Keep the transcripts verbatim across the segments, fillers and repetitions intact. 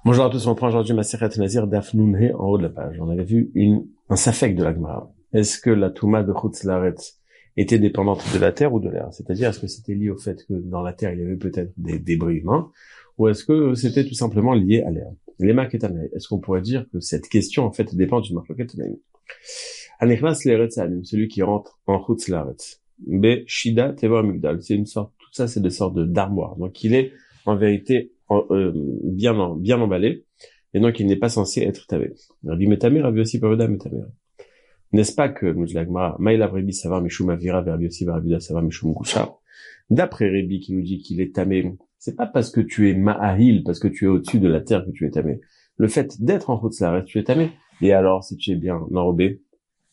Bonjour à tous, on prend aujourd'hui Masechet Nazir Daf Nun He en haut de la page. On avait vu une, un safek de la Gemara. Est-ce que la Touma de Chutz Laaretz était dépendante de la terre ou de l'air? C'est-à-dire, est-ce que c'était lié au fait que dans la terre, il y avait peut-être des débris humains, ou est-ce que c'était tout simplement lié à l'air? Les marques éternelles. Est-ce qu'on pourrait dire que cette question, en fait, dépend d'une marque éternelle? Anichnas Le'eretz Ha'amim, celui qui rentre en Chutz Laaretz. Be Shida Tevor Migdal. C'est une sorte, tout ça, c'est des sortes de d'armoires. Donc, il est, en vérité, En, euh, bien en, bien emballé, et donc il n'est pas censé être tavé. Rabbi Metamir, Rabbi Yossi Baruda Metamir. N'est-ce pas que, nous dit la Gemara, Maïla Rabbi Savar Mishum Avira, Rabbi Yossi Baruda Savar Mishum Gusha. D'après Rabbi qui nous dit qu'il est tamé, c'est pas parce que tu es ma'ahil, parce que tu es au-dessus de la terre que tu es tamé. Le fait d'être en Chutz Laaretz, tu es tamé. Et alors, si tu es bien enrobé,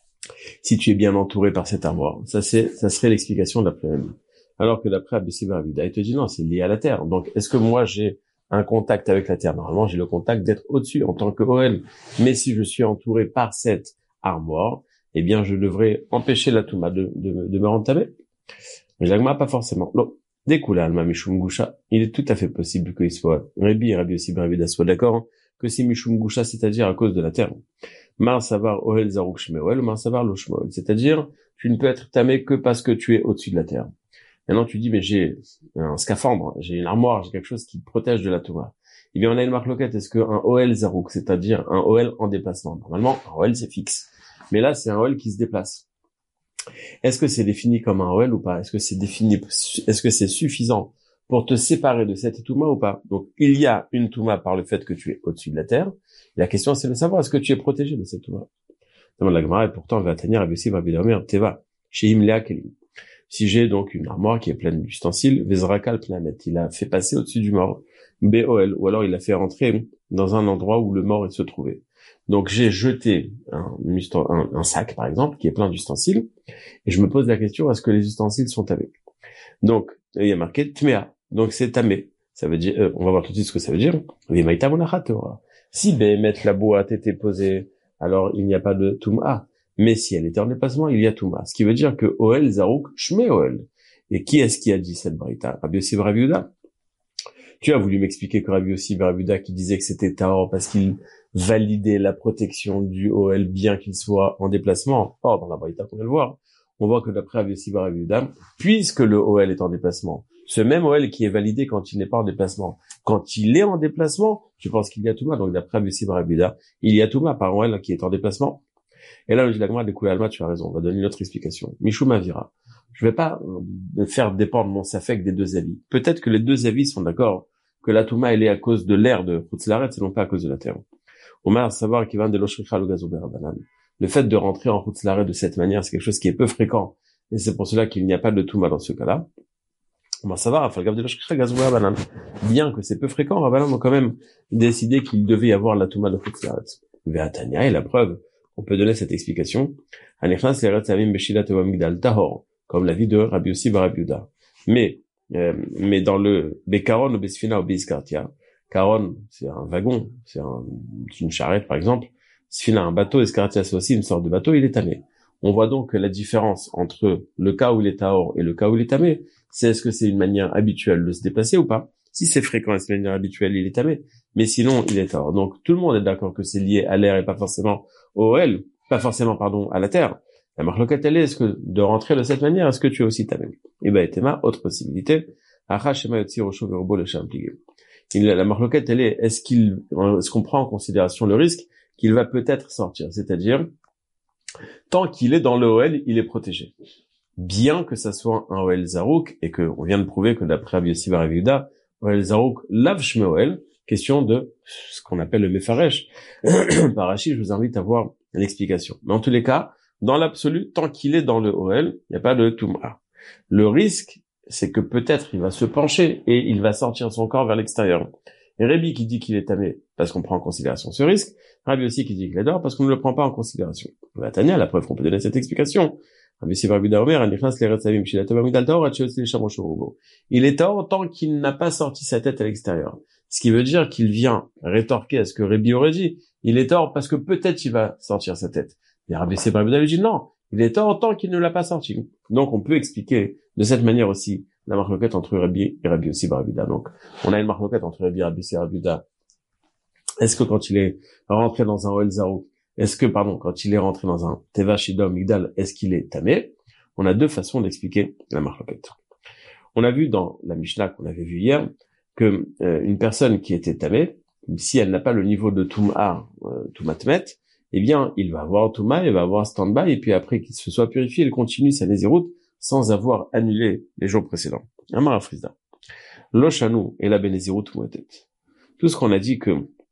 si tu es bien entouré par cette armoire, ça c'est, ça serait l'explication d'après Rabbi. Alors que d'après Rabbi Yossi Baruda, il te dit non, c'est lié à la terre. Donc, est-ce que moi j'ai un contact avec la terre? Normalement, j'ai le contact d'être au-dessus en tant que O L. Mais si je suis entouré par cette armoire, eh bien, je devrais empêcher la Touma de, de, de me rendre tamé. Mais l'agma, pas forcément. Non. Découle, Alma Mishum Gusha. Il est tout à fait possible qu'il soit Rabbi et Rabbi Yossi Baruda soient d'accord, hein, que c'est Mishum Gusha, c'est-à-dire à cause de la terre. Mar Savar Ohel Zaruk Shmeoel, Mar Savar Lo Shmeoel. C'est-à-dire, tu ne peux être tamé que parce que tu es au-dessus de la terre. Maintenant, tu dis, mais j'ai un scaphandre, j'ai une armoire, j'ai quelque chose qui protège de la Touma. Eh bien, on a une marque loquette. Est-ce qu'un O L Zarouk, c'est-à-dire un O L en déplacement? Normalement, un O L, c'est fixe. Mais là, c'est un O L qui se déplace. Est-ce que c'est défini comme un O L ou pas? Est-ce que c'est défini, est-ce que c'est suffisant pour te séparer de cette Touma ou pas? Donc, il y a une Touma par le fait que tu es au-dessus de la terre. La question, c'est de savoir, est-ce que tu es protégé de cette Touma? Demande la Gemara, et pourtant, va tenir à Bessie, va Bidamer, Teva, chez Imlea Kelim. Si j'ai donc une armoire qui est pleine d'ustensiles, Vezrakal Planet, il a fait passer au-dessus du mort, B O L, ou alors il a fait rentrer dans un endroit où le mort se trouvait. Donc j'ai jeté un, un, un sac, par exemple, qui est plein d'ustensiles, et je me pose la question, est-ce que les ustensiles sont tamés? Donc, il y a marqué Tmea, donc c'est tamé. Ça veut dire, euh, on va voir tout de suite ce que ça veut dire. Si Béhémet, la boîte était posée, alors il n'y a pas de Touma. Mais si elle était en déplacement, il y a Touma. Ce qui veut dire que Oel Zarouk Shme Oel. Et qui est-ce qui a dit cette braïta? Rabbi Yossi Rabbi Yehuda. Tu as voulu m'expliquer que Rabbi Yossi Rabbi Yehuda qui disait que c'était Tahor parce qu'il validait la protection du Oel bien qu'il soit en déplacement. Or, dans la braïta qu'on vient de voir, on voit que d'après Rabbi Yossi Rabbi Yehuda, puisque le Oel est en déplacement, ce même Oel qui est validé quand il n'est pas en déplacement, quand il est en déplacement, je pense qu'il y a Touma. Donc d'après Rabbi Yossi Rabbi Yehuda, il y a Touma par Oel qui est en déplacement. Et là, le dit la Gemara, découle Alma, tu as raison, on va donner une autre explication. Mishum Avira. Je vais pas faire dépendre mon safek des deux avis. Peut-être que les deux avis sont d'accord que la Touma, elle est à cause de l'air de Chutz Laaretz et non pas à cause de la terre. Omar, savoir qu'il va de l'Oshricha le gazo berabanan. Le fait de rentrer en Chutz Laaretz de cette manière, c'est quelque chose qui est peu fréquent. Et c'est pour cela qu'il n'y a pas de Touma dans ce cas-là. Omar, savoir, afal gav de l'Oshricha le gazo berabanan. Bien que c'est peu fréquent, Rabbanan ont quand même décidé qu'il devait y avoir la Touma de Chutz Laaretz. Ve'atania, et la preuve, on peut donner cette explication. Comme l'avis de Rabbi Yossi Bar Rabbi Yehuda. Mais, euh, mais dans le Bekaron ou Besfina ou Beiskartia, Karon, c'est un wagon, c'est un, une charrette par exemple. Sfina, un bateau, Eskartia, c'est aussi une sorte de bateau, il est tamé. On voit donc que la différence entre le cas où il est tahor et le cas où il est tamé, c'est est-ce que c'est une manière habituelle de se déplacer ou pas? Si c'est fréquent et c'est une manière habituelle, il est tamé. Mais sinon, il est tahor. Donc, tout le monde est d'accord que c'est lié à l'air et pas forcément au O L, pas forcément, pardon, à la terre. La marloquette, elle est, est-ce que de rentrer de cette manière, est-ce que tu es aussi tamé? Eh ben, Etema, autre possibilité. Acha, Shema, Yotzi, Rosho, Verobo, le Champligue. La marloquette, elle est, est-ce qu'il, est-ce qu'on prend en considération le risque qu'il va peut-être sortir? C'est-à-dire, tant qu'il est dans le O L, il est protégé. Bien que ça soit un O L Zarouk, et que on vient de prouver que d'après Rabbi Yossi Bar Rabbi Yehuda, O L Zarouk lav Shme O L, question de ce qu'on appelle le Mefaresh. Par Rashi, je vous invite à voir l'explication. Mais en tous les cas, dans l'absolu, tant qu'il est dans le O L, il n'y a pas de Touma. Le risque, c'est que peut-être il va se pencher et il va sortir son corps vers l'extérieur. Et Rabbi qui dit qu'il est tamé parce qu'on prend en considération ce risque, Rabbi aussi qui dit qu'il est dehors parce qu'on ne le prend pas en considération. La Tania, la preuve qu'on peut donner cette explication. Rabbi Yossi Bar Rabbi Yehuda Omer, il est dehors tant qu'il n'a pas sorti sa tête à l'extérieur. Ce qui veut dire qu'il vient rétorquer à ce que Rabbi aurait dit. Il est tort parce que peut-être il va sortir sa tête. Et Rabbi Yossi Bar Rabbi Yehuda lui dit non, il est tort tant qu'il ne l'a pas sorti. Donc on peut expliquer de cette manière aussi la marloquette entre Rabbi et Rabbi Yossi Bar Rabbi Yehuda. Donc on a une marloquette entre Rabbi et Rabbi Yossi Bar Rabbi Yehuda Est-ce que quand il est rentré dans un Oel Zaruk, est-ce que, pardon, quand il est rentré dans un Teva Shidom Migdal, est-ce qu'il est tamé? On a deux façons d'expliquer la marloquet. On a vu dans la Mishnah qu'on avait vu hier que euh, une personne qui était tamée, si elle n'a pas le niveau de Touma, euh, Toumatmet, eh bien, il va avoir Touma, il va avoir stand-by, et puis après qu'il se soit purifié, il continue sa Nézirut sans avoir annulé les jours précédents. Amar Afrizda. Loshanu et la Benezirut Mouetet. Tout ce qu'on a dit que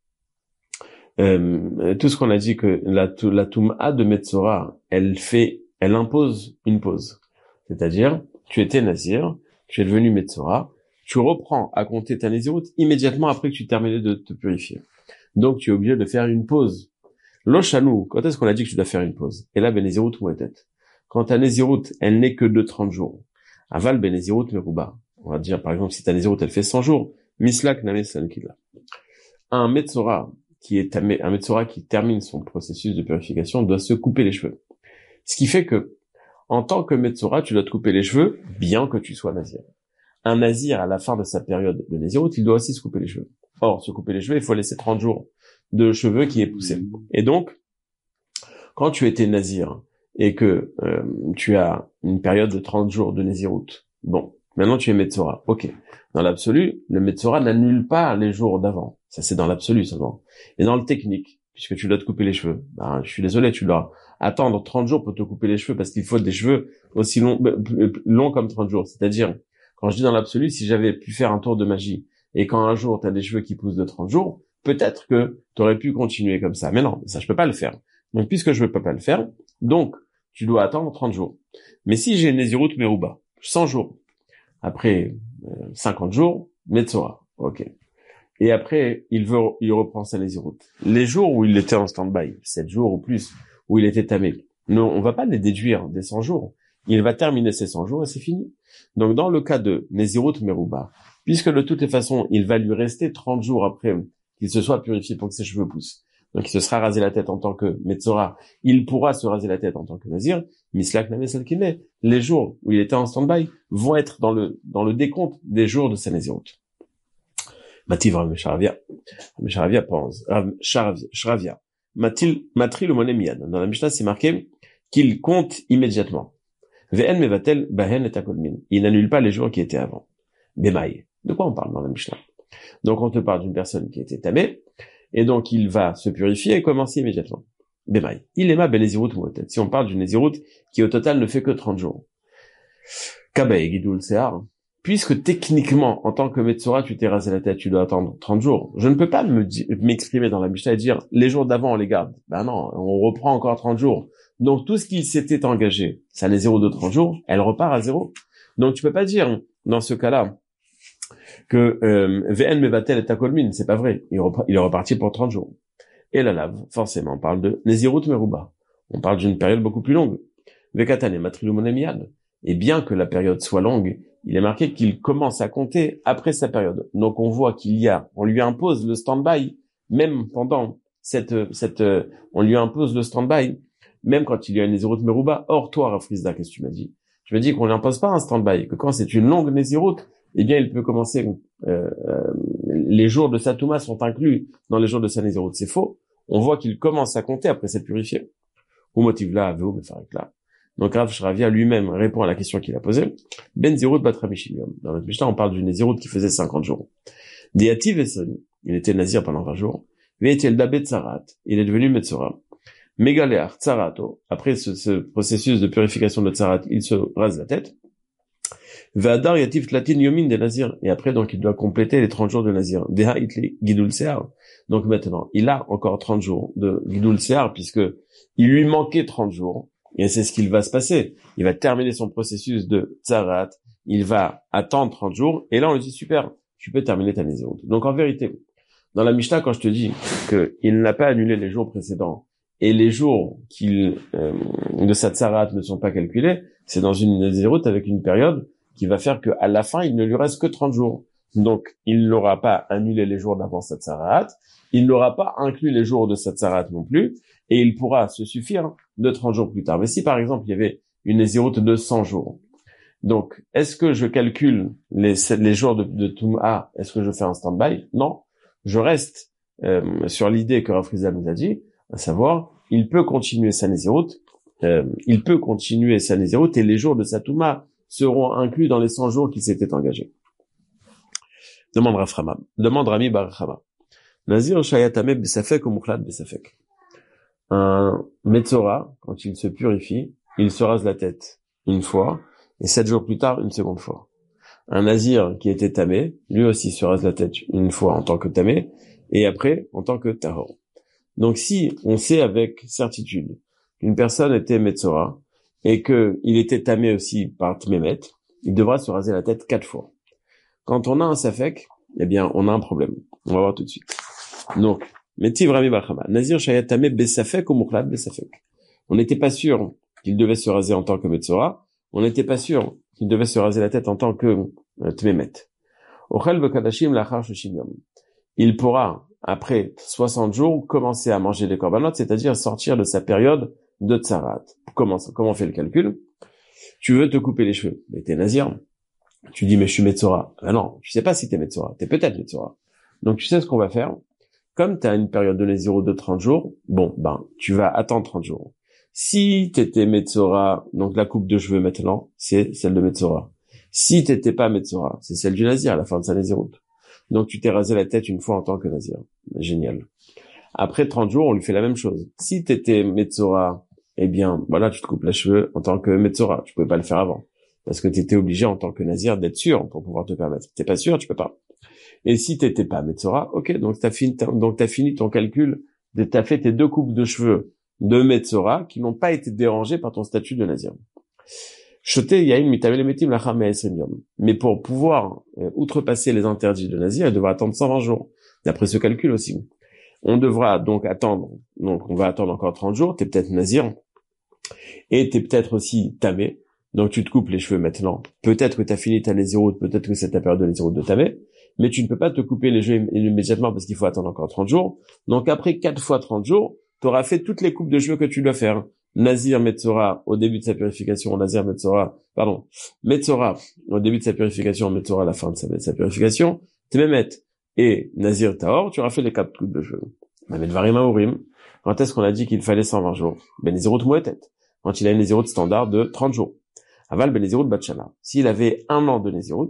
Euh, tout ce qu'on a dit que la, la Touma de Metzora, elle fait, elle impose une pause. C'est-à-dire, tu étais Nazir, tu es devenu Metzora, tu reprends à compter ta Nézirut immédiatement après que tu terminais de te purifier. Donc, tu es obligé de faire une pause. L'Oshanu, quand est-ce qu'on a dit que tu dois faire une pause? Et là, Benezirut Mouetet. Quand ta Nézirut, elle n'est que de trente jours. Aval Benezirut Meruba. On va dire, par exemple, si ta Nézirut, elle fait cent jours, Mislak Name Sankila. Un Metzora, qui est un Metzora qui termine son processus de purification, doit se couper les cheveux. Ce qui fait que, en tant que Metzora, tu dois te couper les cheveux, bien que tu sois Nazir. Un Nazir, à la fin de sa période de Nazirut, il doit aussi se couper les cheveux. Or, se couper les cheveux, il faut laisser trente jours de cheveux qui est poussé. Et donc, quand tu étais Nazir, et que euh, tu as une période de trente jours de Nazirut, bon, maintenant tu es Metzora, ok. Dans l'absolu, le Metzora n'annule pas les jours d'avant. Ça, c'est dans l'absolu seulement. Et dans le technique, puisque tu dois te couper les cheveux, ben, je suis désolé, tu dois attendre trente jours pour te couper les cheveux parce qu'il faut des cheveux aussi longs, longs comme trente jours. C'est-à-dire, quand je dis dans l'absolu, si j'avais pu faire un tour de magie et quand un jour tu as des cheveux qui poussent de trente jours, peut-être que tu aurais pu continuer comme ça. Mais non, ça, je peux pas le faire. Donc, puisque je ne peux pas le faire, donc, tu dois attendre trente jours. Mais si j'ai Nézirut Meruba, cent jours, après euh, cinquante jours, Metzora, ok. Et après, il veut, il reprend sa Nézirut. Les jours où il était en stand-by, sept jours ou plus, où il était tamé, non, on va pas les déduire des cent jours. Il va terminer ses cent jours et c'est fini. Donc, dans le cas de Nézirut Meruba, puisque de toutes les façons, il va lui rester trente jours après qu'il se soit purifié pour que ses cheveux poussent. Donc, il se sera rasé la tête en tant que Metzora. Il pourra se raser la tête en tant que Nazir. Mislak Name Salkine. Les jours où il était en stand-by vont être dans le, dans le décompte des jours de sa Nézirut. Mativ Rav Sharavia. Rav Sharavia pense. Rav Sharavia. Matil, Matri le moné miad. Dans la Mishnah, c'est marqué qu'il compte immédiatement. Ve'en mevatel bahen et akolmin. Il n'annule pas les jours qui étaient avant. Bemaï. De quoi on parle dans la Mishnah? Donc, on te parle d'une personne qui était tamée, et donc il va se purifier et commencer immédiatement. Bemaï. Il est ma Benezirut Mouetet. Si on parle d'une Nézirut qui au total ne fait que trente jours. Kabae Gidul Sear. Puisque techniquement, en tant que Metzora, tu t'es rasé la tête, tu dois attendre trente jours. Je ne peux pas me di- m'exprimer dans la Mishnah et dire, les jours d'avant, on les garde. Ben non, on reprend encore trente jours. Donc, tout ce qui s'était engagé, ça les zéro de trente jours, elle repart à zéro. Donc, tu peux pas dire, dans ce cas-là, que, euh, V N Mevatel et Takolmin, c'est pas vrai. Il, repart, il est reparti pour trente jours. Et la lave, forcément, on parle de Nézirut Meruba. On parle d'une période beaucoup plus longue. Vekatane Matrilu Monemiad. Et bien que la période soit longue, il est marqué qu'il commence à compter après sa période. Donc on voit qu'il y a, on lui impose le stand-by, même pendant cette, cette, on lui impose le stand-by, même quand il y a une Nézirut Meruba. Or, toi, Rav Frisda, qu'est-ce que tu m'as dit? Je me dis qu'on lui impose pas un stand-by, que quand c'est une longue Nézirut, eh bien, il peut commencer, euh, euh, les jours de sa Touma sont inclus dans les jours de sa Nézirut. C'est faux. On voit qu'il commence à compter après s'être purifié. Ou motive là, aveu, me faire là. Donc Rav Sharavia lui-même répond à la question qu'il a posée. Ben Zirut Batramishilium. Dans notre Mishnah, on parle d'une Nézirut qui faisait cinquante jours. Deativ Esoni. Il était Nazir pendant vingt jours. Veetel Dabet Tsarat. Il est devenu Metzora. Megaleach Tsarato. Après ce, ce processus de purification de Tsarat, il se rase la tête. Ve'adar Yativ Tlatin Yomin de Nazir. Et après, donc, il doit compléter les trente jours de Nazir. Deha Itli Gidul Sear. Donc maintenant, il a encore trente jours de Gidul Sear puisque il lui manquait trente jours. Et c'est ce qu'il va se passer. Il va terminer son processus de Tzarat. Il va attendre trente jours. Et là, on lui dit, super, tu peux terminer ta Nézirut. Donc, en vérité, dans la Mishnah, quand je te dis qu'il n'a pas annulé les jours précédents et les jours qu'il, euh, de sa Tzarat ne sont pas calculés, c'est dans une Nézirut avec une période qui va faire qu'à la fin, il ne lui reste que trente jours. Donc, il n'aura pas annulé les jours d'avant sa Tzarat. Il n'aura pas inclus les jours de sa Tzarat non plus. Et il pourra se suffire de trente jours plus tard. Mais si, par exemple, il y avait une Nézirut de cent jours, donc, est-ce que je calcule les, les jours de, de Touma? Est-ce que je fais un stand-by? Non. Je reste euh, sur l'idée que Rav Frizda nous a dit, à savoir, il peut continuer sa Nézirut, euh, il peut continuer sa Nézirut et les jours de sa Touma seront inclus dans les cent jours qu'il s'était engagé. Demande Raframa, demande Rami Bar Chama. Nazir Shayatame Besafek ou Mukhlat Besafek. Un Metzora, quand il se purifie, il se rase la tête une fois, et sept jours plus tard, une seconde fois. Un Nazir qui était tamé, lui aussi se rase la tête une fois en tant que tamé, et après, en tant que tahor. Donc si on sait avec certitude qu'une personne était Metzora, et qu'il était tamé aussi par Tmemet, il devra se raser la tête quatre fois. Quand on a un Safek, eh bien, on a un problème. On va voir tout de suite. Donc, Metiv Rami Bachama, Nazir Shayatame Besafek ou Mukhlat Besafek. On n'était pas sûr qu'il devait se raser en tant que Metzora, on n'était pas sûr qu'il devait se raser la tête en tant que euh, Tmemet. Ochel Bekadashim Lachar Shoshim Yom. Il pourra, après soixante jours, commencer à manger les korbanot, c'est-à-dire sortir de sa période de tsarat. Comment, comment on fait le calcul? Tu veux te couper les cheveux, mais t'es Nazir. Tu dis, mais je suis Metzora. Ah non, tu sais pas si t'es Metzora. T'es peut-être Metzora. Donc, tu sais ce qu'on va faire. Comme t'as une période de Nézirut de trente jours, bon, ben, tu vas attendre trente jours. Si t'étais Metzora, donc la coupe de cheveux maintenant, c'est celle de Metzora. Si t'étais pas Metzora, c'est celle du Nazir à la fin de sa Nézirut. Donc, tu t'es rasé la tête une fois en tant que Nazir. Génial. Après trente jours, on lui fait la même chose. Si t'étais Metzora, eh bien, voilà, tu te coupes les cheveux en tant que Metzora. Tu pouvais pas le faire avant. Parce que t'étais obligé en tant que Nazir d'être sûr pour pouvoir te permettre. T'es pas sûr, tu peux pas. Et si t'étais pas Metzora, ok, donc t'as fini, donc t'as fini ton calcul, t'as fait tes deux coupes de cheveux de Metzora qui n'ont pas été dérangées par ton statut de Nazir. Choté yaïn mitabel metim lacham me'esrim yom. Mais pour pouvoir euh, outrepasser les interdits de Nazir, il devra attendre cent vingt jours. D'après ce calcul aussi. On devra donc attendre, donc on va attendre encore trente jours, t'es peut-être Nazir, et t'es peut-être aussi tamé, donc tu te coupes les cheveux maintenant. Peut-être que t'as fini ta Nézirut, peut-être que c'est ta période de Nézirut de tamé, mais tu ne peux pas te couper les cheveux immédiatement parce qu'il faut attendre encore trente jours. Donc après quatre fois trente jours, tu auras fait toutes les coupes de cheveux que tu dois faire. Nazir Metzora au début de sa purification, Nazir Metzora, pardon, Metzora au début de sa purification, Metzora à la fin de sa, de sa purification, Tmemet et Nazir Tahor, tu auras fait les quatre coupes de cheveux. Mais Dvarim Aourim, quand est-ce qu'on a dit qu'il fallait cent vingt jours? Ben Nézirut Mouetet, quand il a une Nézirut standard de trente jours. Aval ben Nézirut Batshana. S'il avait un an de Nézirut,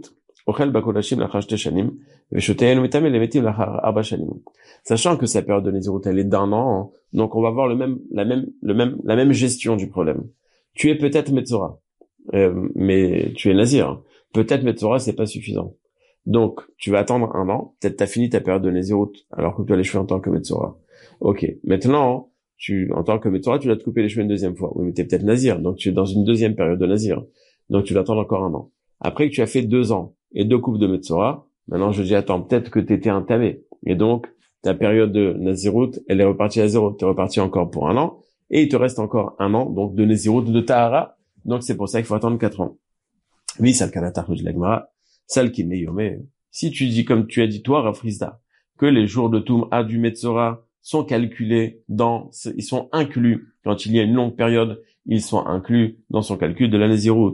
sachant que sa période de Nézirut, elle est d'un an, donc on va voir le même, la même, le même, la même gestion du problème. Tu es peut-être Metzora, euh, mais tu es Nazir. Peut-être Metzora, c'est pas suffisant. Donc, tu vas attendre un an, peut-être t'as fini ta période de Nézirut, alors que tu as les cheveux en tant que Metzora. Ok. Maintenant, tu, en tant que Metzora, tu dois te couper les cheveux une deuxième fois. Oui, mais t'es peut-être Nazir, donc tu es dans une deuxième période de Nazir. Donc tu dois attendre encore un an. Après que tu as fait deux ans et deux coupes de Metzora, maintenant je dis attends, peut-être que tu étais un tamé. Et donc, ta période de Nazirut, elle est repartie à zéro. Tu es reparti encore pour un an. Et il te reste encore un an, donc de Nézirut, de Tahara. Donc c'est pour ça qu'il faut attendre quatre ans. Oui, ça le kanatar de l'agmara. Ça le kineyomé. Si tu dis comme tu as dit toi, Rav Frizda, que les jours de Toum'a du Metzora sont calculés dans, ils sont inclus, quand il y a une longue période, ils sont inclus dans son calcul de la Nézirut.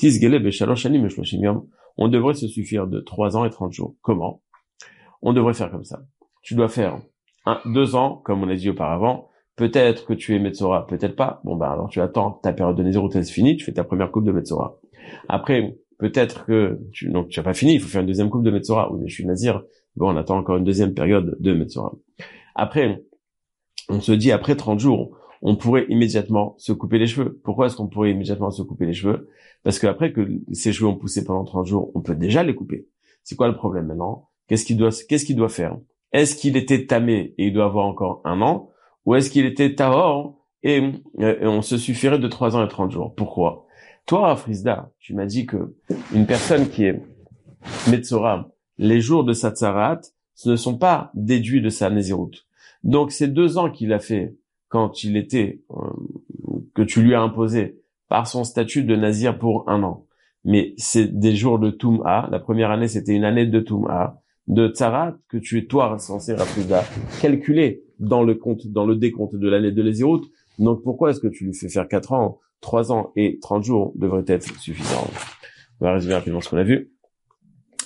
On devrait se suffire de trois ans et trente jours. Comment? On devrait faire comme ça. Tu dois faire un, deux ans, comme on a dit auparavant. Peut-être que tu es Metzora, peut-être pas. Bon, ben, alors tu attends ta période de Nézirut, elle se finit, tu fais ta première coupe de Metzora. Après, peut-être que tu, donc, tu n'as pas fini, il faut faire une deuxième coupe de Metzora. Oui, mais je suis Nazir. Bon, on attend encore une deuxième période de Metzora. Après, on se dit, après trente jours, on pourrait immédiatement se couper les cheveux. Pourquoi est-ce qu'on pourrait immédiatement se couper les cheveux? Parce que après que ces cheveux ont poussé pendant trente jours, on peut déjà les couper. C'est quoi le problème maintenant? Qu'est-ce qu'il doit, qu'est-ce qu'il doit faire? Est-ce qu'il était tamé et il doit avoir encore un an? Ou est-ce qu'il était tahor et, et on se suffirait de trois ans et trente jours? Pourquoi? Toi, Frizda, tu m'as dit que une personne qui est Metzora, les jours de sa tsarat, ce ne sont pas déduits de sa Nézirut. Donc, ces deux ans qu'il a fait quand il était, euh, que tu lui as imposé par son statut de Nazir pour un an. Mais c'est des jours de Toum'a. La première année, c'était une année de Toum'a, de Tzarat, que tu es, toi, censé, Rafuda, calculer dans le compte, dans le décompte de l'année de Nézirut. Donc, pourquoi est-ce que tu lui fais faire quatre ans, trois ans et trente jours devrait être suffisant? On va résumer rapidement ce qu'on a vu.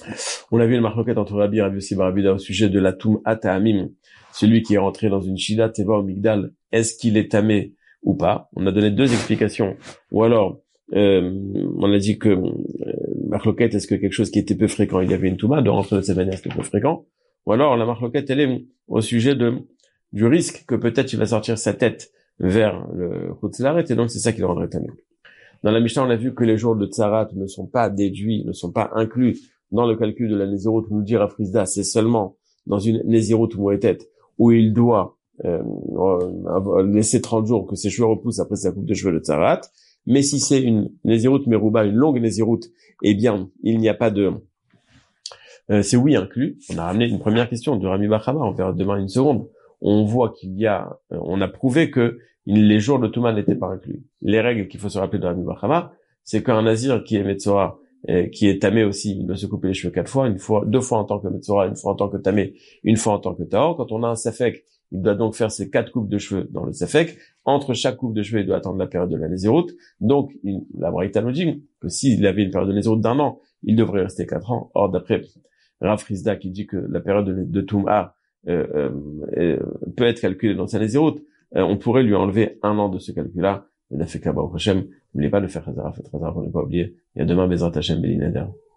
On a vu une marloquette entre Rabbi et Rabbi Yossi bar Abida au sujet de la Tum'at Ta'amim, celui qui est rentré dans une Shida Teva au Migdal, est-ce qu'il est tamé ou pas? On a donné deux explications. Ou alors, euh, on a dit que euh, marloquette, est-ce que quelque chose qui était peu fréquent, il y avait une Touma, de rentrer de cette manière, c'était peu fréquent. Ou alors, la marloquette, elle est au sujet de du risque que peut-être il va sortir sa tête vers le Chutzlaret, et donc c'est ça qui le rendrait tamé. Dans la Mishnah, on a vu que les jours de Tzarat ne sont pas déduits, ne sont pas inclus dans le calcul de la Nézirut. Nous dire à Frisda, c'est seulement dans une Nézirut Mouetet où il doit euh, laisser trente jours que ses cheveux repoussent après sa coupe de cheveux de Tzarat. Mais si c'est une Nézirut Merouba, une longue Nézirut, eh bien, il n'y a pas de... Euh, c'est oui inclus. On a ramené une première question de Rami Bachama, on verra demain une seconde. On voit qu'il y a... Euh, on a prouvé que les jours de Touma n'étaient pas inclus. Les règles qu'il faut se rappeler de Rami Bachama, c'est qu'un Nazir qui est Metzora, euh, qui est tamé aussi, il doit se couper les cheveux quatre fois, une fois, deux fois en tant que Metzora, une fois en tant que tamé, une fois en tant que Tahor. Quand on a un Safek, il doit donc faire ses quatre coupes de cheveux dans le Safek. Entre chaque coupe de cheveux, il doit attendre la période de la Nézirut. Donc, il, la Braïta nous dit que s'il avait une période de Nézirut d'un an, il devrait rester quatre ans. Or, d'après Rav Frisda qui dit que la période de, de Touma euh, euh, euh, peut être calculée dans sa Nézirut, euh, on pourrait lui enlever un an de ce calcul-là. Il a fait qu'à Baruch Hashem, n'oubliez pas de faire Chazara, faites Chazara pour ne pas oublier. Et à demain, Bezrat Hashem, Belinader.